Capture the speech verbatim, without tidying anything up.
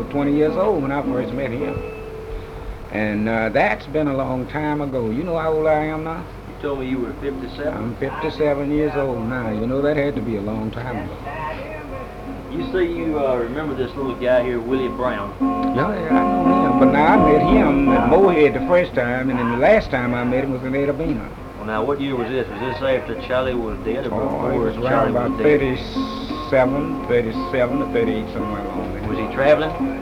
twenty years old when I first met him. And uh, that's been a long time ago. You know how old I am now? You told me you were fifty-seven? I'm fifty-seven years old now. You know, that had to be a long time ago. You say you uh, remember this little guy here, Willie Brown. Yeah, yeah, I know him. But now I met him at Moorhead the first time, and then the last time I met him was in Ada Bena. Well, now, what year was this? Was this after Charlie was dead, or Oh, before it was Charlie around about was dead? thirty-seven, thirty-seven or thirty-eight, somewhere along there. Was he traveling?